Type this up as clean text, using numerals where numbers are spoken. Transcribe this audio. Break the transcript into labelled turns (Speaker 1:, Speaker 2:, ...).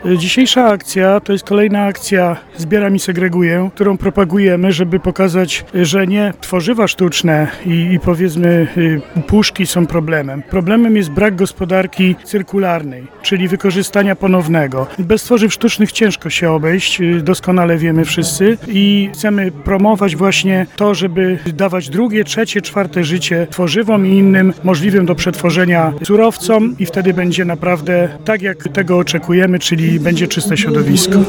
Speaker 1: Dzisiejsza akcja to jest kolejna akcja Zbieram i segreguję, którą propagujemy, żeby pokazać, że nie tworzywa sztuczne i powiedzmy puszki są problemem. Problemem jest brak gospodarki cyrkularnej, czyli wykorzystania ponownego. Bez tworzyw sztucznych ciężko się obejść, doskonale wiemy wszyscy i chcemy promować właśnie to, żeby dawać drugie, trzecie, czwarte życie tworzywom i innym możliwym do przetworzenia surowcom i wtedy będzie naprawdę tak, jak tego oczekujemy, czyli będzie czyste środowisko.